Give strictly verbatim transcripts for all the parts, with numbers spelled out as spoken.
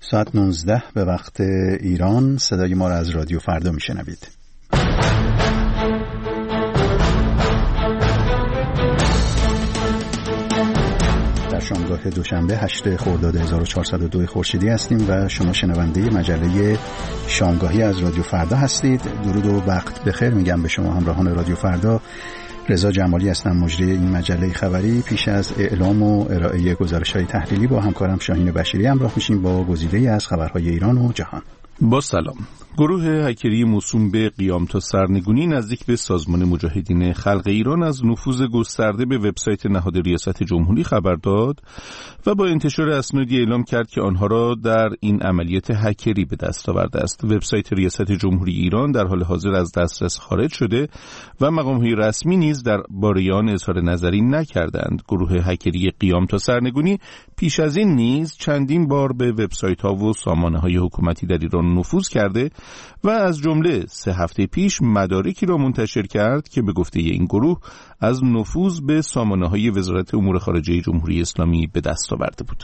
ساعت نوزده به وقت ایران. صدای ما را از رادیو فردا میشنوید. در شامگاه دوشنبه هشتم خرداد هزار و چهارصد و دو خورشیدی هستیم و شما شنونده مجله شامگاهی از رادیو فردا هستید. درود و وقت بخیر میگم به شما همراهان رادیو فردا. رضا جمالی هستم، مجری این مجله خبری. پیش از اعلام و ارائه گزارش‌های تحلیلی با همکارم شاهین بشیری همراه میشیم با گزیده‌ای از خبرهای ایران و جهان. با سلام. گروه هکری موسوم به قیام تا سرنگونی نزدیک به سازمان مجاهدین خلق ایران از نفوذ گسترده به وبسایت نهاد ریاست جمهوری خبر داد و با انتشار اسنادی اعلام کرد که آنها را در این عملیات هکری به دست آورده است. وبسایت ریاست جمهوری ایران در حال حاضر از دسترس خارج شده و مقام‌های رسمی نیز در باره آن اظهار نظری نکردند. گروه هکری قیام تا سرنگونی پیش از این نیز چندین بار به وبسایت‌ها و سامانه‌های حکومتی در ایران نفوذ کرده و از جمله سه هفته پیش مدارکی را منتشر کرد که به گفته این گروه از نفوذ به سامانه‌های وزارت امور خارجه جمهوری اسلامی به دست آورده بود.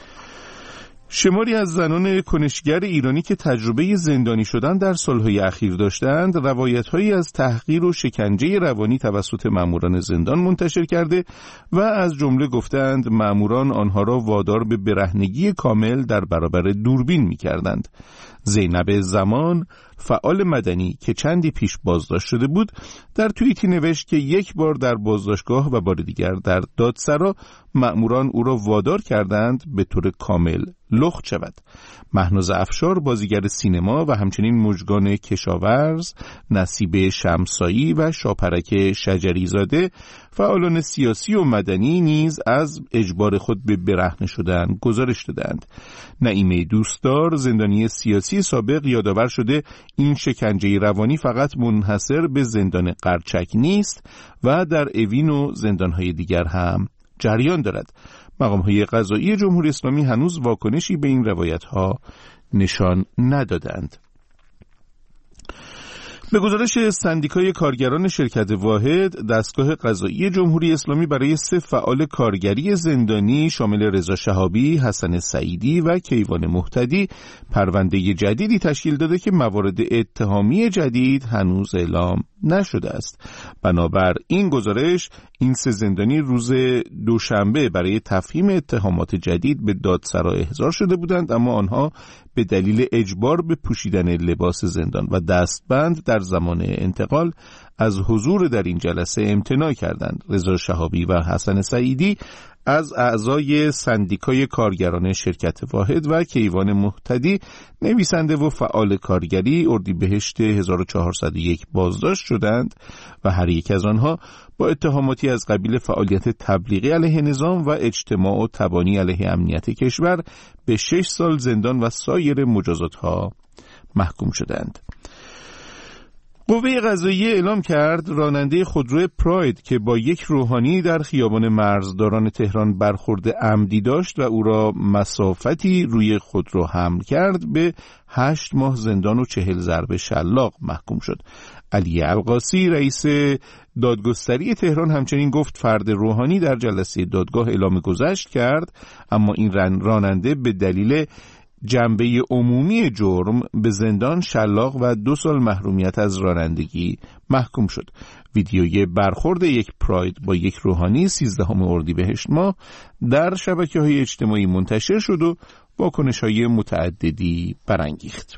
شماری از زنان کنشگر ایرانی که تجربه زندانی شدن در سالهای اخیر داشتند، روایت‌هایی از تحقیر و شکنجه روانی توسط ماموران زندان منتشر کرده و از جمله گفتند ماموران آنها را وادار به برهنگی کامل در برابر دوربین می‌کردند. زینب زمان، فعال مدنی که چندی پیش بازداشت شده بود، در توییتی نوشت که یک بار در بازداشتگاه و بار دیگر در دادسرا مأموران او را وادار کردند به طور کامل لخت شود. مهناز افشار، بازیگر سینما و همچنین مژگان کشاورز، نصیب شمسایی و شاپرک شجریزاده، فعالان سیاسی و مدنی نیز از اجبار خود به برهنه شدن گزارش دادند. نعیمه دوستدار، زندانی سیاسی سابق، یادآور شده این شکنجه روانی فقط منحصر به زندان قرچک نیست و در اوین و زندانهای دیگر هم جریان دارد. مقام‌های قضایی جمهوری اسلامی هنوز واکنشی به این روایت‌ها نشان ندادند. به گزارش سندیکای کارگران شرکت واحد، دستگاه قضایی جمهوری اسلامی برای سه فعال کارگری زندانی شامل رضا شهابی، حسن سعیدی و کیوان مهتدی پرونده جدیدی تشکیل داده که موارد اتهامی جدید هنوز اعلام نشده است. بنابر این گزارش، این سه زندانی روز دوشنبه برای تفهیم اتهامات جدید به دادسرا احضار شده بودند، اما آنها به دلیل اجبار به پوشیدن لباس زندان و دستبند در زمان انتقال از حضور در این جلسه امتناع کردند. رضا شهابی و حسن سعیدی از اعضای سندیکای کارگران شرکت واحد و کیوان مهتدی، نویسنده و فعال کارگری، اردیبهشت هزار و چهارصد و یک بازداشت شدند و هر یک از آنها با اتهاماتی از قبیل فعالیت تبلیغی علیه نظام و اجتماع و تبانی علیه امنیت کشور به شش سال زندان و سایر مجازاتها محکوم شدند. قوه قضاییه اعلام کرد راننده خودرو پراید که با یک روحانی در خیابان مرزداران تهران برخورد عمدی داشت و او را مسافتی روی خودرو حمل کرد به هشت ماه زندان و چهل ضرب شلاق محکوم شد. علی القاسی، رئیس دادگستری تهران، همچنین گفت فرد روحانی در جلسه دادگاه اعلام گذشت کرد، اما این راننده به دلیل جنبه عمومی جرم به زندان، شلاق و دو سال محرومیت از رانندگی محکوم شد. ویدیوی برخورد یک پراید با یک روحانی سیزدهم اردیبهشت ماه در شبکه‌های اجتماعی منتشر شد و واکنش‌های متعددی برانگیخت.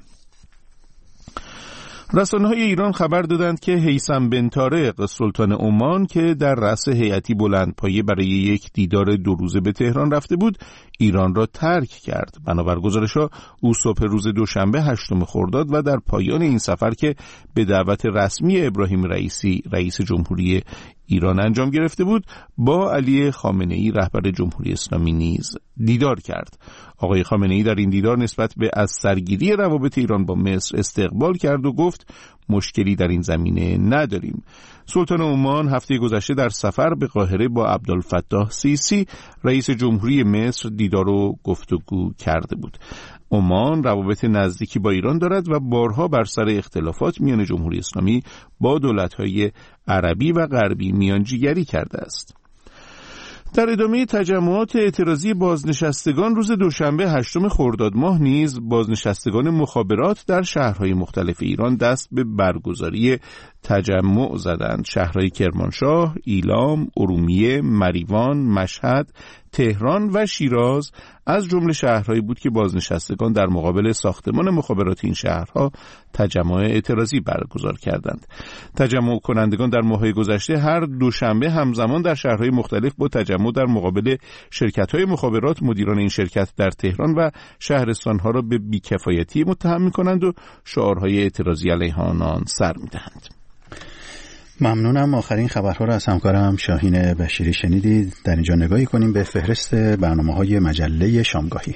رسانه‌های ایران خبر دادند که هیثم بن طارق، سلطان عمان که در رأس هیئتی بلندپایه برای یک دیدار دو روزه به تهران رفته بود، ایران را ترک کرد. بنابر گزارش‌ها او صبح روز دوشنبه هشتم خرداد و در پایان این سفر که به دعوت رسمی ابراهیم رئیسی، رئیس جمهوری ایران انجام گرفته بود، با علی خامنه‌ای، رهبر جمهوری اسلامی نیز دیدار کرد. آقای خامنه‌ای در این دیدار نسبت به از سرگیری روابط ایران با مصر استقبال کرد و گفت مشکلی در این زمینه نداریم. سلطان عمان هفته گذشته در سفر به قاهره با عبدالفتاح سیسی، رئیس جمهوری مصر، دیدار و گفتگو کرده بود. عمان روابط نزدیکی با ایران دارد و بارها بر سر اختلافات میان جمهوری اسلامی با دولت‌های عربی و غربی میانجیگری کرده است. در ادامه تجمعات اعتراضی بازنشستگان روز دوشنبه هشتم خرداد ماه نیز بازنشستگان مخابرات در شهرهای مختلف ایران دست به برگزاری تجمع زدند. شهرهای کرمانشاه، ایلام، ارومیه، مریوان، مشهد، تهران و شیراز از جمله شهرهایی بود که بازنشستگان در مقابل ساختمان مخابرات این شهرها تجمع اعتراضی برگزار کردند. تجمع کنندگان در ماه‌های گذشته هر دوشنبه همزمان در شهرهای مختلف با تجمع در مقابل شرکت‌های مخابرات مدیران این شرکت در تهران و شهرستان‌ها را به بی‌کفایتی متهم می‌کنند و شعارهای اعتراضی علیه آنان سر می‌دهند. ممنونم. آخرین خبرها را از همکارم شاهین بشیری شنیدید. در اینجا نگاهی کنیم به فهرست برنامه‌های مجله شامگاهی.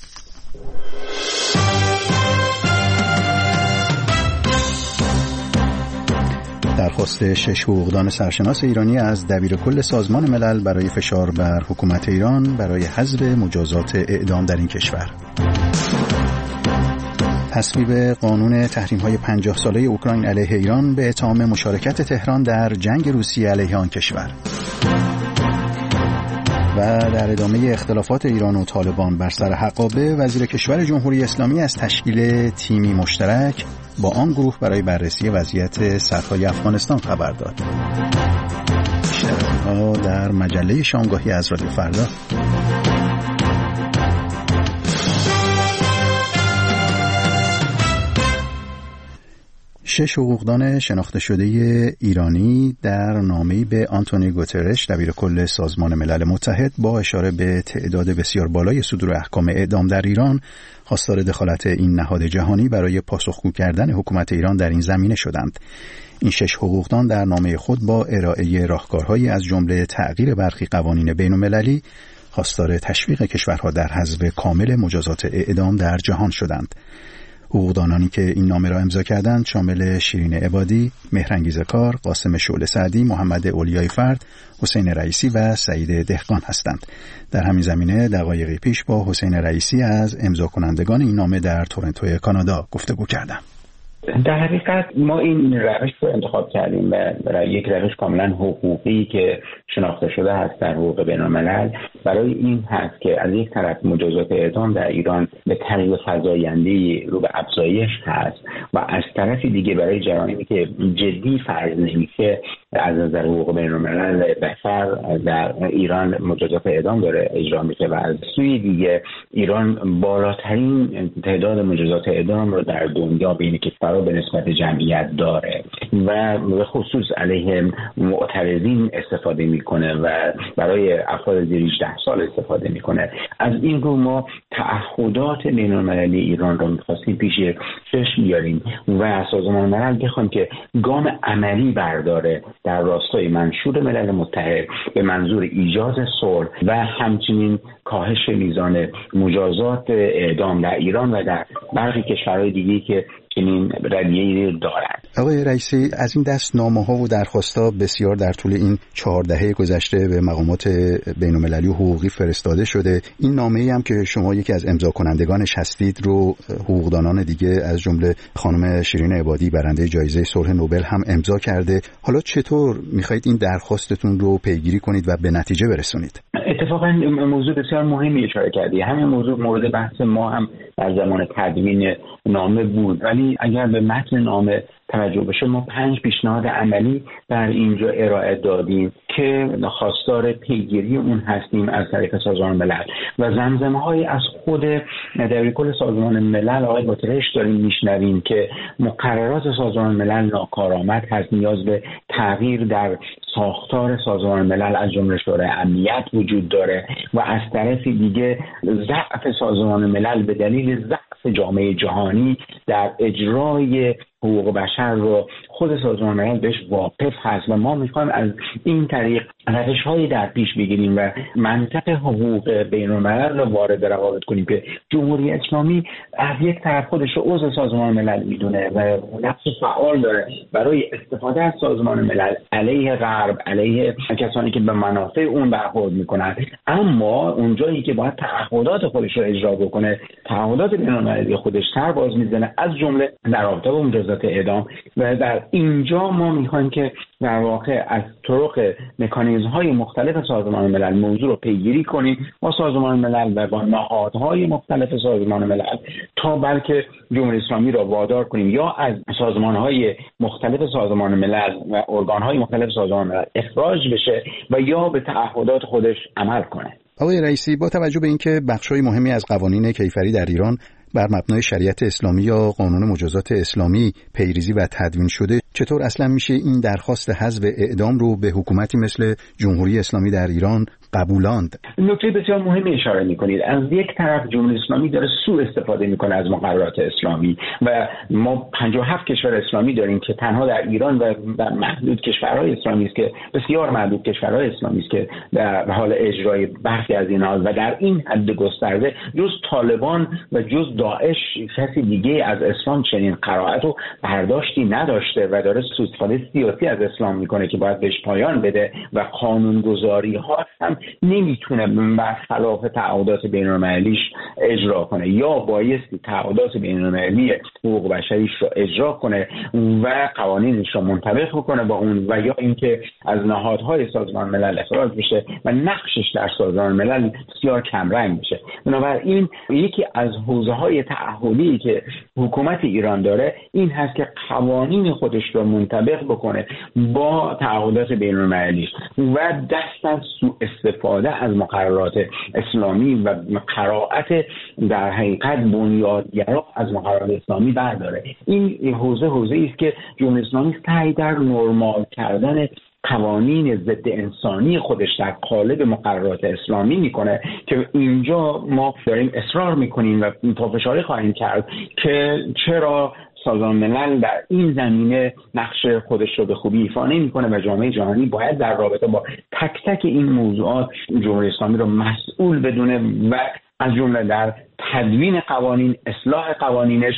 درخواست شش حقوقدان سرشناس ایرانی از دبیرکل سازمان ملل برای فشار بر حکومت ایران برای حذف مجازات اعدام در این کشور. تصویب قانون تحریم‌های پنجاه ساله اوکراین علیه ایران به اتهام مشارکت تهران در جنگ روسیه علیه آن کشور. و در ادامه اختلافات ایران و طالبان بر سر حقابه، وزیر کشور جمهوری اسلامی از تشکیل تیمی مشترک با آن گروه برای بررسی وضعیت سدهای افغانستان خبر داد. بیشتر در مجله شامگاهی از رادیو فردا. شش حقوقدان شناخته شده ایرانی در نامه‌ای به آنتونیو گوترش دبیرکل سازمان ملل متحد با اشاره به تعداد بسیار بالای صدور احکام اعدام در ایران خواستار دخالت این نهاد جهانی برای پاسخگو کردن حکومت ایران در این زمینه شدند. این شش حقوقدان در نامه خود با ارائه راهکارهایی از جمله تغییر برخی قوانین بین‌المللی خواستار تشویق کشورها در حذف کامل مجازات اعدام در جهان شدند. حقوقدانانی که این نامه را امضا کردند شامل شیرین عبادی، مهرانگیز کار، قاسم شعله سعدی، محمد اولیای فرد، حسین رئیسی و سعید دهقان هستند. در همین زمینه دقایقی پیش با حسین رئیسی از امضا کنندگان این نامه در تورنتو کانادا گفتگو کردم. در حقیقت ما این روش رو انتخاب کردیم و برای یک روش کاملا حقوقی که شناخته شده هست در حقوق بین‌الملل، برای این هست که از یک طرف مجازات اعدام در ایران به طریق فزاینده‌ای رو به افزایش هست و از طرف دیگه برای جرایمی که جدی فرض نمیشه از نظر حقوق بین‌الملل بشر در ایران مجازات اعدام داره اجرا میشه و از سوی دیگه ایران بالاترین تعداد مجازات اعدام رو در دنیا بین کشورها به نسبت جمعیت داره و به خصوص علیه معترضین استفاده میکنه و برای افراد زیر هجده سال استفاده میکنه. از این رو ما تعهدات بین‌المللی ایران رو می‌خواستیم پیش چشم بیاریم و سازمان ملل بخوایم که گام عملی برداره در راستای منشور ملل متحد به منظور ایجاد صلح و همچنین کاهش میزان مجازات اعدام در ایران و در برخی کشورهای دیگه که چنین رویه‌ای دارند. آقای رئیسی، از این دست نامه‌ها و درخواست‌ها بسیار در طول این چهار دهه گذشته به مقامات بین‌المللی و حقوقی فرستاده شده. این نامه‌ای هم که شما یکی از امضا کنندگانش هستید رو حقوقدانان دیگه از جمله خانم شیرین عبادی برنده جایزه صلح نوبل هم امضا کرده. حالا چطور می‌خواید این درخواستتون رو پیگیری کنید و به نتیجه برسونید؟ اتفاقا موضوع بسیار مهمی اشاره کردی. همین موضوع مورد بحث ما هم در زمان تدوین نامه بود، ولی اگر به متن نامه توجه بشه ما پنج پیشنهاد عملی در اینجا ارائه دادیم که خواستار پیگیری اون هستیم از طریق سازمان ملل و زمزمه‌های از خود دبیرکل سازمان ملل آقای گوترش داریم میشنویم که مقررات سازمان ملل ناکارآمد هست، نیاز به تغییر در ساختار سازمان ملل از جمله شورای امنیت وجود داره و از طرف دیگه ضعف سازمان ملل به دلیل ضعف جامعه جهانی در اجرای حقوق بشر رو خود سازمان ملل بهش واقف هست و ما میخوایم از این طریق روش‌هایی در پیش بگیریم و منطق حقوق بین‌الملل رو وارد روابط کنیم که جمهوری اسلامی از یک طرف خودش رو عضو سازمان ملل میدونه و نقش فعال داره برای استفاده از سازمان ملل علیه غرب، علیه کسانی که به منافع اون برخورد میکنن، اما اونجایی که باید تعهدات خودش رو اجرا بکنه، تعهدات بین‌المللی خودش سر باز میزنه، از جمله در رابطه با مجازات مجازات اعدام. و در اینجا ما میخوایم که در واقع از طرق مکانیزم‌های مختلف سازمان ملل موضوع رو پیگیری کنیم با سازمان ملل و با نهادهای مختلف سازمان ملل تا بلکه جمهوری اسلامی را وادار کنیم یا از سازمان‌های مختلف سازمان ملل و ارگان‌های مختلف سازمان ملل اخراج بشه و یا به تعهدات خودش عمل کنه. آقای رئیسی، با توجه به اینکه بخش‌های مهمی از قوانین کیفری در ایران بر مبنای شریعت اسلامی یا قانون مجازات اسلامی پیریزی و تدوین شده، چطور اصلا میشه این درخواست حذف اعدام رو به حکومتی مثل جمهوری اسلامی در ایران قبولاند؟ نکته بسیار مهمی اشاره میکنید. از یک طرف جمهوری اسلامی داره سوء استفاده میکنه از مقررات اسلامی و ما پنجاه و هفت کشور اسلامی داریم که تنها در ایران و در محدود کشورهای اسلامی است که بسیار محدود کشورهای اسلامی است که در حال اجرای برخی از اینها و در این حد گسترده جز طالبان و جز داعش کسی دیگه از اسلام چنین قرائت و برداشتی نداشته و داره سوء استفاده سیاسی از اسلام میکنه که باید بهش پایان بده و قانونگذاری ها هم نمیتونه برخلاف تعهدات بین‌المللیش اجرا کنه یا بایستی تعهدات بین‌المللی حقوق بشریش رو اجرا کنه و قوانینش رو منطبق کنه با اون و یا اینکه از نهادهای سازمان ملل اخراج بشه و نقشش در سازمان ملل بسیار کمرنگ بشه. بنابراین یکی از حوزه‌های تعهدی که حکومت ایران داره این هست که قوانین خودش رو منطبق بکنه با تعهدات بین‌المللیش و دست از سوء استفاده از مقررات اسلامی و قرائت در حقیقت بنیادگرا از مقررات اسلامی برداره. این حوزه حوزه‌ای است که جمهوری اسلامی سعی در نرمال کردن قوانین ضد انسانی خودش در قالب مقررات اسلامی میکنه که اینجا ما داریم اصرار میکنیم و پافشاری خواهیم کرد که چرا سازمان ملل در این زمینه نقش خودش رو به خوبی ایفا نمی‌کنه و جامعه جهانی باید در رابطه با تک تک این موضوعات جمهوری اسلامی رو مسئول بدونه و از جمله در تدوین قوانین، اصلاح قوانینش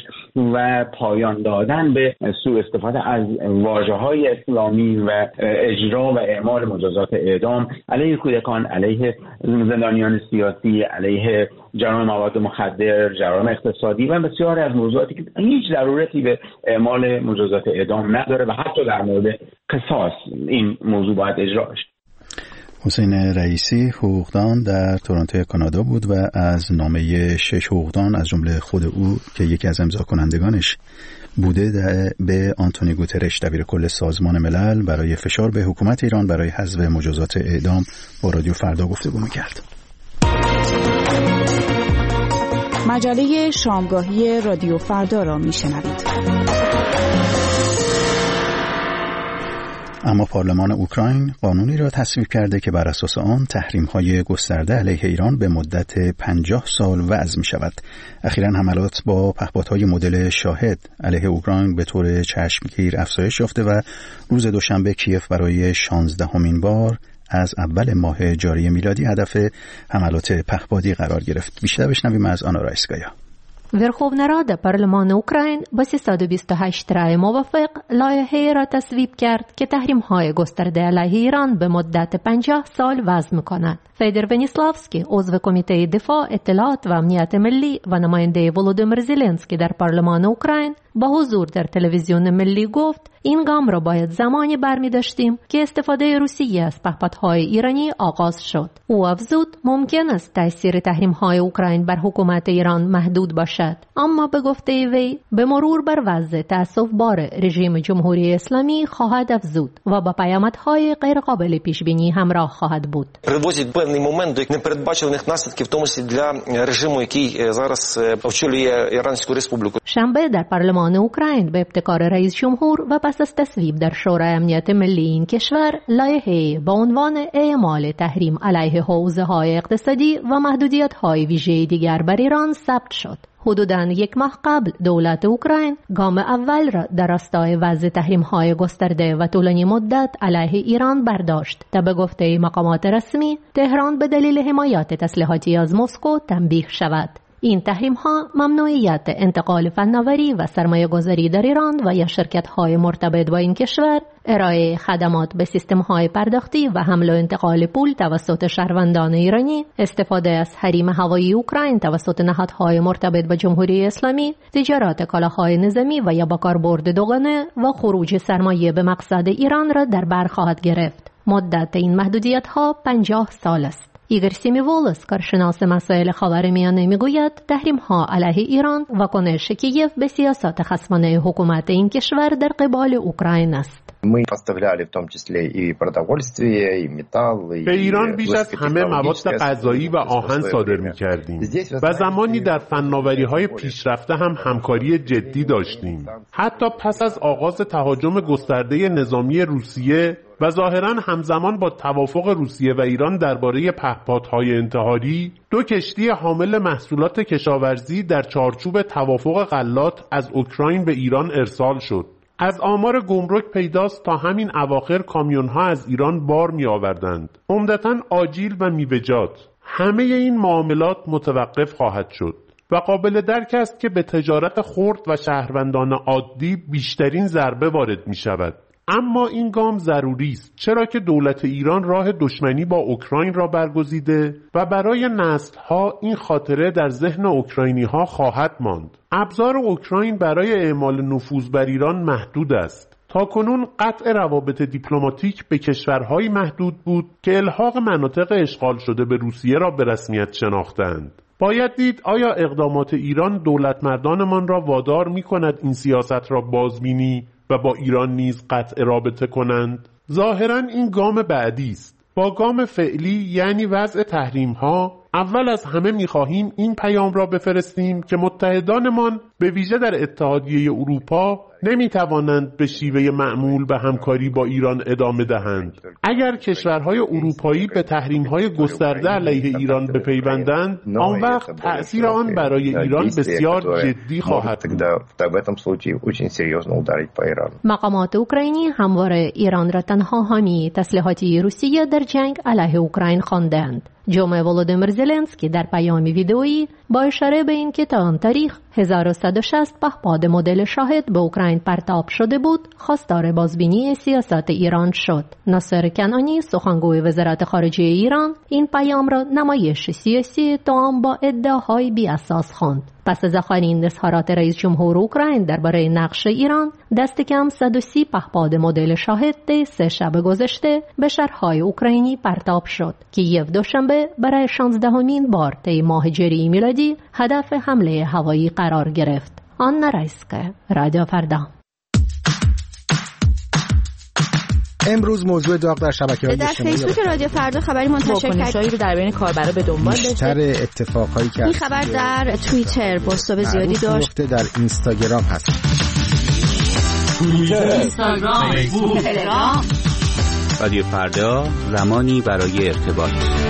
و پایان دادن به سوء استفاده از واژه‌های اسلامی و اجرا و اعمال مجازات اعدام علیه کودکان، علیه زندانیان سیاسی، علیه جرائم مواد مخدر، جرائم اقتصادی و بسیاری از موضوعاتی که هیچ ضرورتی به اعمال مجازات اعدام نداره و حتی در مورد قصاص این موضوع باید اجرا بشه. حسین رئیسی، حقوقدان در تورنتو کانادا بود و از نامه شش حقوقدان از جمله خود او که یکی از امضا کنندگانش بوده به آنتونی گوترش دبیر کل سازمان ملل برای فشار به حکومت ایران برای حذف مجازات اعدام با رادیو فردا گفتگو می‌کرد. مجله شامگاهی رادیو فردا را میشنوید. اما پارلمان اوکراین قانونی را تصویب کرده که بر اساس آن تحریم‌های گسترده علیه ایران به مدت پنجاه سال وضع می‌شود. اخیراً حملات با پهپادهای مدل شاهد علیه اوکراین به طور چشمگیر افزایش یافته و روز دوشنبه کیف برای شانزدهمین بار از اول ماه جاری میلادی هدف حملات پهپادی قرار گرفت. بیشتر بشنویم از آنا رایسکایا. Верховна Рада پارلمان اوکراین با سیصد و بیست و هشت رأی موافق لایحه‌ای را تصویب کرد که تحریم‌های گسترده علیه ایران به مدت پنجاه سال وضع می‌کند. فیدر ونیسلافسکی، عضو کمیته دفاع، اطلاعات و امنیت ملی و نماینده ولودیمیر زلنسکی در پارلمان اوکراین با حضور در تلویزیون ملی گفت این گام را باید زمانی برمی داشتیم که استفاده روسیه از پهپادهای ایرانی آغاز شد. او افزود ممکن است تاثیر تحریم‌های اوکراین بر حکومت ایران محدود باشد، اما به گفته وی به مرور بر وضع تأسف‌بار رژیم جمهوری اسلامی خواهد افزود و با پیامدهای غیرقابل پیش‌بینی همراه خواهد بود. Приводить певний момент до непередбачуваних наслідків, в тому числі для режиму, який зараз очолює Іранську республіку. شنبه در پارلمان اوکراین به ابتکار رئیس جمهور و پس از تصویب در شورای امنیت ملی این کشور لایحه‌ای با عنوان اعمال تحریم علیه حوزه‌های اقتصادی و محدودیت‌های ویژه دیگر بر ایران ثبت شد. حدوداً یک ماه قبل دولت اوکراین گام اول را در راستای وضع تحریم‌های گسترده و طولانی مدت علیه ایران برداشت تا به گفته مقامات رسمی تهران به دلیل حمایت تسلیحاتی از مسکو تنبیه شود. این تحریم‌ها ممنوعیت انتقال فناوری و سرمایه‌گذاری در ایران و یا شرکت‌های مرتبط با این کشور ارائه خدمات به سیستم‌های پرداختی و حمل و انتقال پول توسط شهروندان ایرانی، استفاده از حریم هوایی اوکراین توسط نهادهای مرتبط با جمهوری اسلامی، تجارت کالاهای نظامی و یا با کاربرد دوگانه و خروج سرمایه به مقصد ایران را در بر خواهد گرفت. مدت این محدودیت‌ها پنجاه سال است. ایگور سیمیوولس، کارشناس مسائل خاورمیانه، میگوید تحریم‌ها علیه ایران واکنش کیف به سیاست خصمانه حکومت این کشور در قبال اوکراین است. به ایران بیش از همه مواد غذایی و آهن صادر می‌کردیم و زمانی در فناوری‌های پیشرفته هم همکاری جدی داشتیم. حتی پس از آغاز تهاجم گسترده نظامی روسیه و ظاهراً همزمان با توافق روسیه و ایران درباره پهپادهای انتحاری، دو کشتی حامل محصولات کشاورزی در چارچوب توافق غلات از اوکراین به ایران ارسال شد. از آمار گمرک پیداست تا همین اواخر کامیون‌ها از ایران بار می‌آوردند، عمدتاً آجیل و میوه‌جات. همه این معاملات متوقف خواهد شد و قابل درک است که به تجارت خرد و شهروندان عادی بیشترین ضربه وارد می‌شود. اما این گام ضروری است، چرا که دولت ایران راه دشمنی با اوکراین را برگزیده و برای نسل‌ها این خاطره در ذهن اوکراینی‌ها خواهد ماند. ابزار اوکراین برای اعمال نفوذ بر ایران محدود است. تاکنون قطع روابط دیپلماتیک به کشورهای محدود بود که الحاق مناطق اشغال شده به روسیه را به رسمیت شناختند. باید دید آیا اقدامات ایران دولت مردانمان را وادار می‌کند این سیاست را بازبینی و با ایران نیز قطع رابطه کنند؟ ظاهراً این گام بعدی است. با گام فعلی یعنی وضع تحریم‌ها، اول از همه می‌خواهیم این پیام را بفرستیم که متحدانمان به ویژه در اتحادیه اروپا نمی‌توانند به شیوه معمول به همکاری با ایران ادامه دهند. اگر کشورهای اروپایی به تحریم‌های گسترده علیه ایران بپیوندند، آن وقت تأثیر آن برای ایران بسیار جدی خواهد بود. مقامات اوکراینی همواره ایران را تنها حامی تسلیحاتی روسیه در جنگ علیه اوکراین خواندند. جمعه ولودیمیر زلنسکی در پیامی ویدئویی با اشاره به اینکه تا آن تاریخ هزار و صد و شصت پهپاد مدل شاهد به اوکراین پرتاب شده بود، خواستار بازبینی سیاست ایران شد. ناصر کنعانی، سخنگوی وزارت خارجه ایران، این پیام را نمایش سیاسی توأم با ادعاهای بی اساس خواند. پس از آخرین اظهارات رئیس جمهور اوکراین درباره نقش ایران، دست کم صد و سی پهپاد مدل شاهد طی سه شب گذشته به شهرهای اوکراینی پرتاب شد. کیف دوشنبه برای شانزدهمین بار طی ماه جری میلادی هدف حمله هوایی قرار گرفت. آنا رایسکا، رادیو فردا. امروز موضوع داغ در شبکه‌های اجتماعی در فیسبوک رادیو فردا خبری منتشر کرد رو در بین کاربرا به دنبال داشت. بیشتر اتفاقایی که این خبر در توییتر بازتاب زیادی داشت. در اینستاگرام هست. توییتر، اینستاگرام، فیسبوک، تلگرام. رادیو فردا، زمانی برای ارتباط.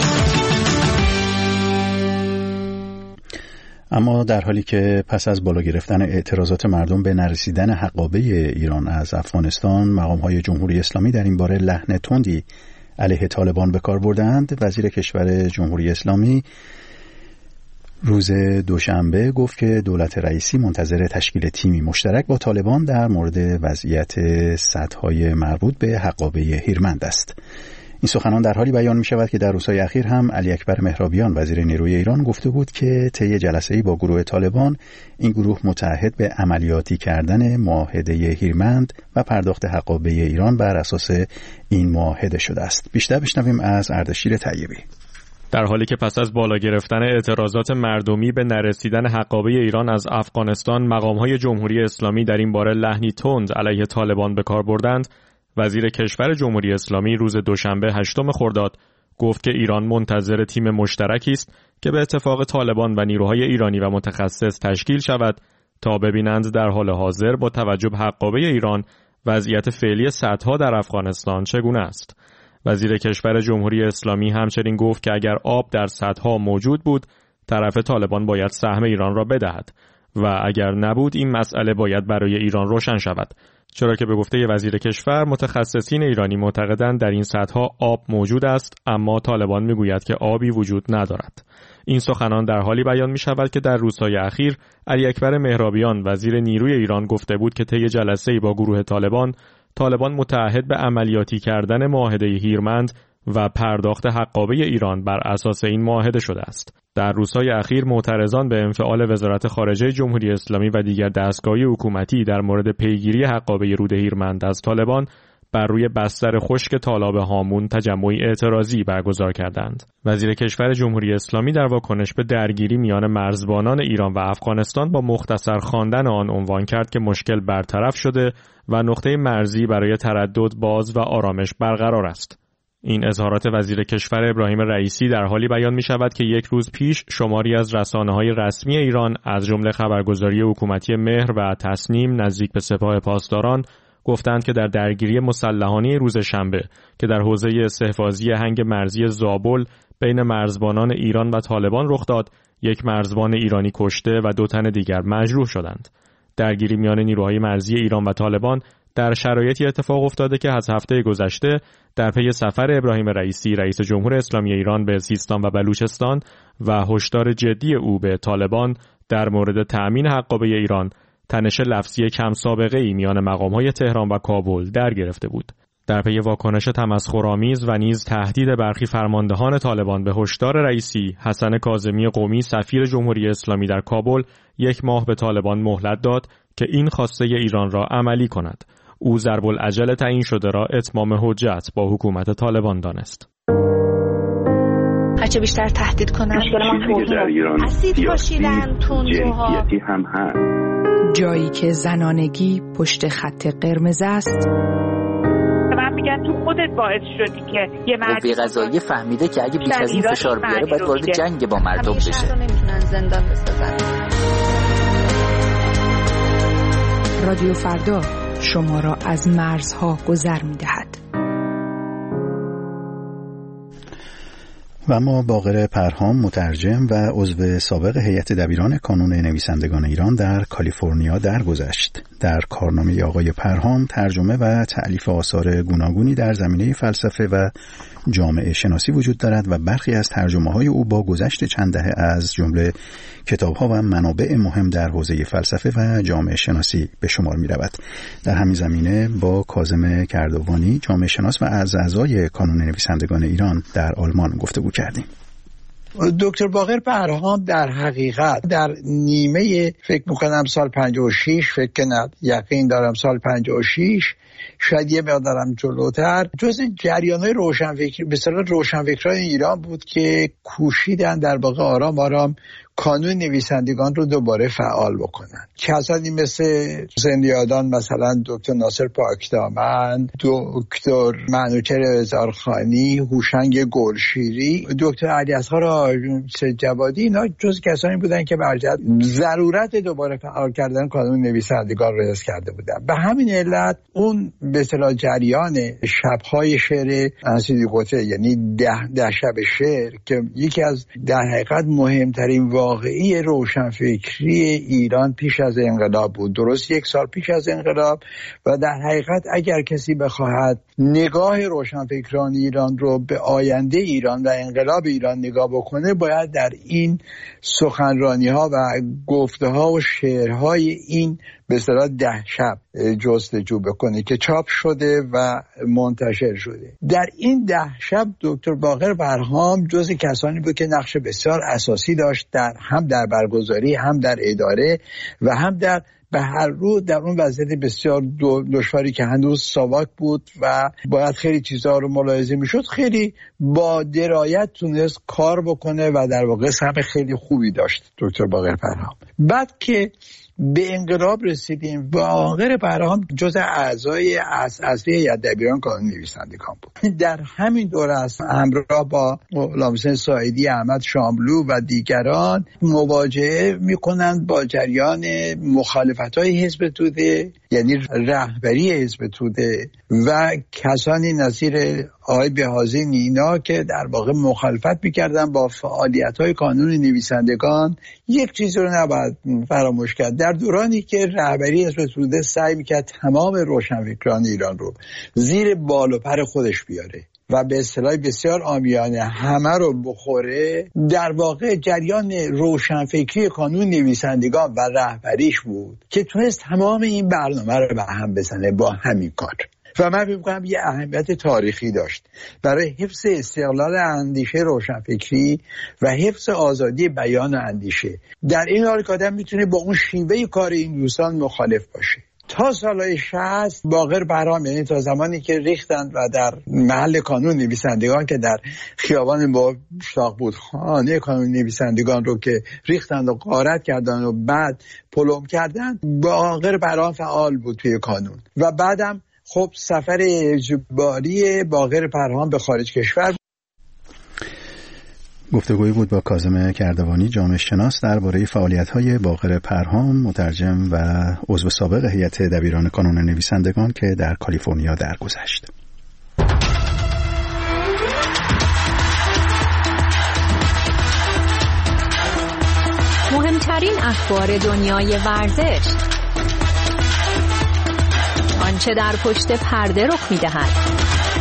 اما در حالی که پس از بالا گرفتن اعتراضات مردم به نرسیدن حقابه ایران از افغانستان، مقام‌های جمهوری اسلامی در این باره لحن تندی علیه طالبان به کار بردند، وزیر کشور جمهوری اسلامی روز دوشنبه گفت که دولت رئیسی منتظر تشکیل تیمی مشترک با طالبان در مورد وضعیت سدهای مربوط به حقابه هیرمند است. این سخنان در حالی بیان می شود که در روزهای اخیر هم علی اکبر مهرابیان وزیر نیروی ایران گفته بود که طی جلسه‌ای با گروه طالبان، این گروه متعهد به عملیاتی کردن معاهده هیرمند و پرداخت حقابه ایران بر اساس این معاهده شده است. بیشتر بشنویم از اردشیر طیبی. در حالی که پس از بالا گرفتن اعتراضات مردمی به نرسیدن حقابه ایران از افغانستان، مقام‌های جمهوری اسلامی در این باره لحنی تند علیه طالبان به کار بردند، وزیر کشور جمهوری اسلامی روز دوشنبه هشتم خرداد گفت که ایران منتظر تیم مشترکی است که به اتفاق طالبان و نیروهای ایرانی و متخصص تشکیل شود تا ببینند در حال حاضر با توجه به حقابه ایران وضعیت فعلی سدها در افغانستان چگونه است. وزیر کشور جمهوری اسلامی همچنین گفت که اگر آب در سدها موجود بود، طرف طالبان باید سهم ایران را بدهد و اگر نبود این مسئله باید برای ایران روشن شود، چرا که به گفته وزیر کشور متخصصین ایرانی معتقدند در این سدها آب موجود است، اما طالبان میگوید که آبی وجود ندارد. این سخنان در حالی بیان می شود که در روزهای اخیر علی اکبر مهرابیان وزیر نیروی ایران گفته بود که طی جلسه‌ای با گروه طالبان طالبان متعهد به عملیاتی کردن معاهده هیرمند و پرداخت حقابه ایران بر اساس این معاهده شده است. در روزهای اخیر معترضان به انفعال وزارت خارجه جمهوری اسلامی و دیگر دستگاه‌های حکومتی در مورد پیگیری حقابه رود هیرمند از طالبان بر روی بستر خشک تالاب هامون تجمعی اعتراضی برگزار کردند. وزیر کشور جمهوری اسلامی در واکنش به درگیری میان مرزبانان ایران و افغانستان با مختصر خواندن آن عنوان کرد که مشکل برطرف شده و نقطه مرزی برای تردد باز و آرامش برقرار است. این اظهارات وزیر کشور ابراهیم رئیسی در حالی بیان می شود که یک روز پیش شماری از رسانه‌های رسمی ایران از جمله خبرگزاری حکومتی مهر و تصنیم نزدیک به سپاه پاسداران گفتند که در درگیری مسلحانه روز شنبه که در حوزه استحفاظی هنگ مرزی زابل بین مرزبانان ایران و طالبان رخ داد، یک مرزبان ایرانی کشته و دو تن دیگر مجروح شدند. درگیری میان نیروهای مرزی ایران و طالبان در شرایطی اتفاق افتاده که از هفته گذشته در پی سفر ابراهیم رئیسی رئیس جمهور اسلامی ایران به سیستان و بلوچستان و هشدار جدی او به طالبان در مورد تأمین حقابه ایران، تنش لفظی کم سابقه ای میان مقام‌های تهران و کابل در گرفته بود. در پی واکنش تمسخرآمیز و نیز تهدید برخی فرماندهان طالبان به هشدار رئیسی، حسن کاظمی قمی سفیر جمهوری اسلامی در کابل یک ماه به طالبان مهلت داد که این خواسته ایران را عملی کند. او ضرب العجل تعیین شده را اتمام حجت با حکومت طالبان دانست. هرچه بیشتر تهدید کنند مشکل ما در ایران اسید پاشیدن تندروها هم هست. جایی که زنانگی پشت خط قرمز است. من میگم تو خودت باعث شدی که یه مرد قوه قضاییه فهمیده که اگه بیش از این فشار بیاره باید وارد جنگ با مردم بشه. نمیتونن زندان بسازن. رادیو فردا شما را از مرزها گذر میدهد. و ما باقر پرهام مترجم و عضو سابق هیئت دبیران کانون نویسندگان ایران در کالیفرنیا درگذشت. در کارنامه آقای پرهام ترجمه و تألیف آثار گوناگونی در زمینه فلسفه و جامعه شناسی وجود دارد و برخی از ترجمه‌های او با گذشت چند دهه از جمله کتاب‌ها و منابع مهم در حوزه فلسفه و جامعه شناسی به شمار می‌رود. در همین زمینه با کاظم کردوانی جامعه شناس و از اعضای کانون نویسندگان ایران در آلمان گفتگو کردیم. دکتر باقر پرهام در حقیقت در نیمه فکر میکنم سال پنجاه و شش، فکر نه یقین دارم سال پنجاه و شش، شاید یه مقدارم جلوتر، جز جریان‌های روشنفکر به اصطلاح روشنفکران ایران بود که کوشیدن در واقع آرام آرام کانون نویسندگان رو دوباره فعال بکنن. کسانی مثل زندیادان، مثلا دکتر ناصر پاکدامن، دکتر منوچهر هزارخانی، هوشنگ گلشیری، دکتر علیاصغر جوادی، اینا جز کسانی بودن که برجت ضرورت دوباره فعال کردن کانون نویسندگان رو حس کرده بودن. به همین علت اون به اصطلاح جریان شب‌های شعر انسیدی قطعه، یعنی ده, ده شب شعر، که یکی از در حقیقت مهمترین واقعی روشنفکری ایران پیش از انقلاب بود، درست یک سال پیش از انقلاب، و در حقیقت اگر کسی بخواهد نگاه روشنفکران ایران رو به آینده ایران و انقلاب ایران نگاه بکنه، باید در این سخنرانی ها و گفته ها و شعرهای این به اصطلاح ده شب جستجو بکنه که چاپ شده و منتشر شده. در این ده شب دکتر باقر پرهام جزء کسانی بود که نقش بسیار اساسی داشت، در هم در برگزاری، هم در اداره و هم در به هر رو در اون وضعیت بسیار دشواری که هنوز ساواک بود و باید خیلی چیزها رو ملاحظه میشد، خیلی با درایت تونست کار بکنه و در واقع سهم خیلی خوبی داشت دکتر باقر پرهام. بعد که به انقلاب رسیدیم، باقر پرهام جز اعضای اصلی هیئت دبیران کانون نویسندگان بود. در همین دوره است همراه با غلام حسین ساعدی، احمد شاملو و دیگران مواجهه میکنند با جریان مخالفت‌های حزب توده، یعنی رهبری حزب توده و کسانی نظیر آقای بهازی نینا که در واقع مخالفت میکردن با فعالیت‌های کانون نویسندگان. یک چیزی رو نباید فراموش کرد، در دورانی که رهبری حزب توده سعی میکرد تمام روشنفکران ایران رو زیر بال و پر خودش بیاره و به اصطلاح بسیار عامیانه همه رو بخوره، در واقع جریان روشنفکری کانون نویسندگان و رهبریش بود که تونست تمام این برنامه رو به هم بزنه با همین کار. و من فکر می‌کنم یه اهمیت تاریخی داشت برای حفظ استقلال اندیشه روشنفکری و حفظ آزادی بیان و اندیشه. در این حال که آدم میتونه با اون شیوه کار این دوستان مخالف باشه. تا سالهای شصت باقر بهرام، یعنی تا زمانی که ریختند و در محل کانون نویسندگان که در خیابان با شاق بود خانه کانون نویسندگان رو که ریختند و غارت کردند و بعد پلم کردند، باقر بهرام فعال بود توی کانون و بعدم خب سفر اجباری باقر بهرام به خارج کشور. گفتگویی بود با کاظم کردوانی، جامعه شناس، درباره فعالیت‌های باقر پرهام، مترجم و عضو سابق هیئت دبیران کانون نویسندگان که در کالیفرنیا درگذشت. مهمترین اخبار دنیای ورزش، آنچه در پشت پرده رخ می‌دهد.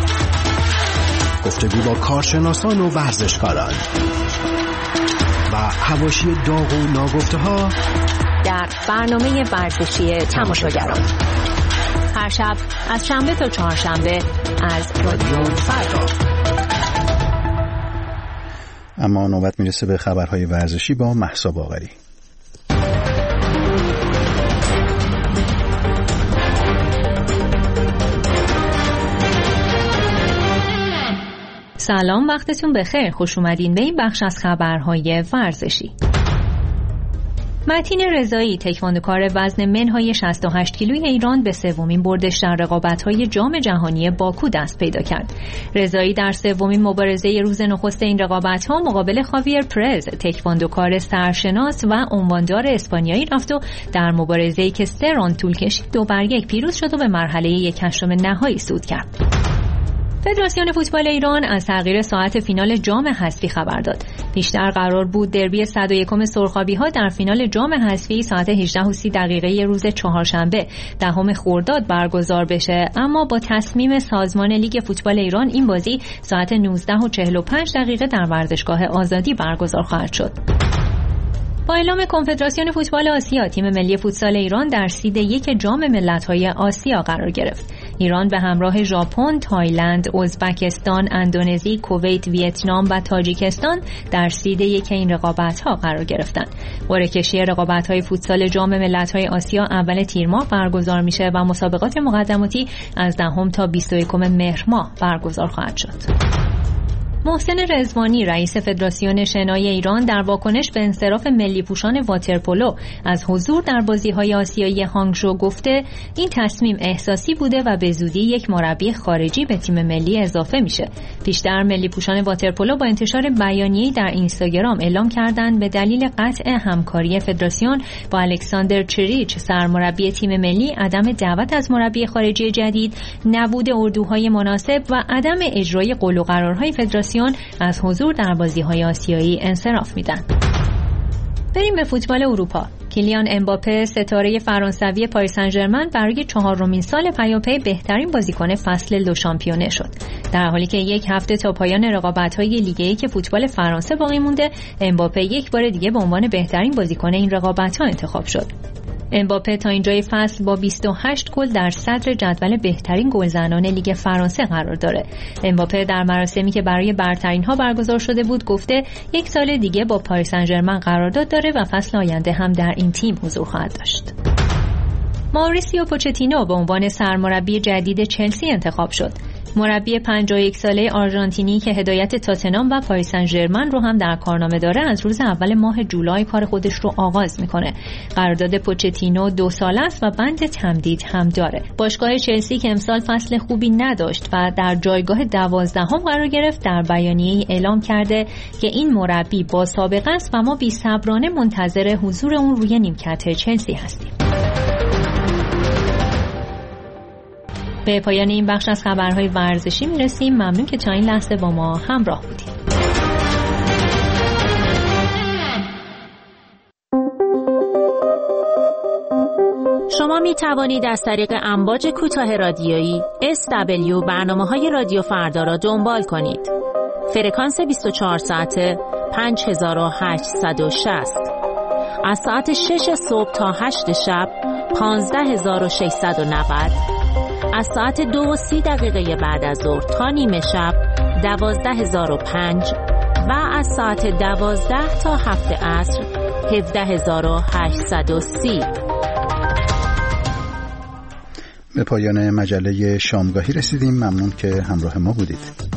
گفتگو با کارشناسان و ورزشکاران و حواشی داغ و ناگفته‌ها در برنامه ورزشی تماشاگران، هر شب از شنبه تا چهارشنبه از رادیو فردا. اما نوبت میرسه به خبرهای ورزشی با مهسا باقری. سلام، وقتتون بخیر. خوش اومدین به این بخش از خبرهای ورزشی. متین رضایی، تکواندوکار وزن منهای شصت و هشت کیلویی ایران، به سومین بردش در رقابت‌های جام جهانی باکو دست پیدا کرد. رضایی در سومین مبارزه روز نخست این رقابت‌ها مقابل خاویر پرز، تکواندوکار سرشناس و عنواندار اسپانیایی رفت و در مبارزه‌ای که سه راند طول کشید دو بر یک پیروز شد و به مرحله یک هشتم نهایی صعود کرد. فدراسیون فوتبال ایران از تغییر ساعت فینال جام حذفی خبر داد. پیشتر قرار بود دربی صد و یکم سرخابی‌ها در فینال جام حذفی ساعت هجده و سی دقیقه روز چهارشنبه دهم خرداد برگزار بشه، اما با تصمیم سازمان لیگ فوتبال ایران این بازی ساعت نوزده و چهل و پنج دقیقه در ورزشگاه آزادی برگزار خواهد شد. با اعلام کنفدراسیون فوتبال آسیا، تیم ملی فوتسال ایران در سید یک جام ملت‌های آسیا قرار گرفت. ایران به همراه ژاپن، تایلند، ازبکستان، اندونزی، کویت، ویتنام و تاجیکستان در سید یک این رقابت‌ها قرار گرفتند. قرعه کشی رقابت‌های فوتسال جام ملت‌های آسیا اول تیر ماه برگزار میشه و مسابقات مقدماتی از دهم تا بیست و یکم مهر ماه برگزار خواهد شد. محسن رضوانی، رئیس فدراسیون شنای ایران، در واکنش به انصراف ملی پوشان واترپولو از حضور در بازی‌های آسیایی هانگژو گفته این تصمیم احساسی بوده و به زودی یک مربی خارجی به تیم ملی اضافه میشه. پیشتر ملی پوشان واترپولو با انتشار بیانیه‌ای در اینستاگرام اعلام کردند به دلیل قطع همکاری فدراسیون با الکساندر چریچ، سرمربی تیم ملی، عدم دعوت از مربی خارجی جدید، نبود اردوهای مناسب و عدم اجرای قول و قرارهای فدراسیون از حضور در بازی‌های آسیایی انصراف میدن. بریم به فوتبال اروپا. کیلیان امباپه، ستاره فرانسوی پاریس سن ژرمن، برای چهارمین سال پیاپی بهترین بازیکن فصل دو شامپیونه شد. در حالی که یک هفته تا پایان رقابت‌های لیگ یک فوتبال فرانسه باقی مونده، امباپه یک بار دیگه به عنوان بهترین بازیکن این رقابت‌ها انتخاب شد. امباپه تا اینجای فصل با بیست و هشت گل در صدر جدول بهترین گلزنان لیگ فرانسه قرار داره. امباپه در مراسمی که برای برترین ها برگزار شده بود گفته یک سال دیگه با پاریس سن ژرمن قرارداد داره و فصل آینده هم در این تیم حضور خواهد داشت. ماوریسیو پوچتینو به عنوان سرمربی جدید چلسی انتخاب شد. مربی پنجاه و یک ساله آرژانتینی که هدایت تاتنهام و پاریس سن ژرمن رو هم در کارنامه داره، از روز اول ماه جولای کار خودش رو آغاز میکنه. قرارداد پوچتینو دو ساله است و بند تمدید هم داره. باشگاه چلسی که امسال فصل خوبی نداشت و در جایگاه دوازدهم قرار گرفت، در بیانیه‌ای اعلام کرده که این مربی با سابقه است و ما بی‌صبرانه منتظر حضور اون روی نیمکت چلسی هستیم. به پایان این بخش از خبرهای ورزشی میرسیم. ممنون که تا این لحظه با ما همراه بودید. شما می توانید از طریق امواج کوتاه رادیویی اس دبلیو برنامه‌های رادیو فردا را دنبال کنید. فرکانس بیست و چهار ساعته پنج هزار و هشتصد و شصت، از ساعت شش صبح تا هشت شب پانزده هزار و ششصد و نود از ساعت دو و سی دقیقه بعد از ظهر تا نیمه شب دوازده هزار و پنج و از ساعت دوازده تا هفت عصر هفده هزار و هشتصد و سی. به پایان مجله شامگاهی رسیدیم. ممنون که همراه ما بودید.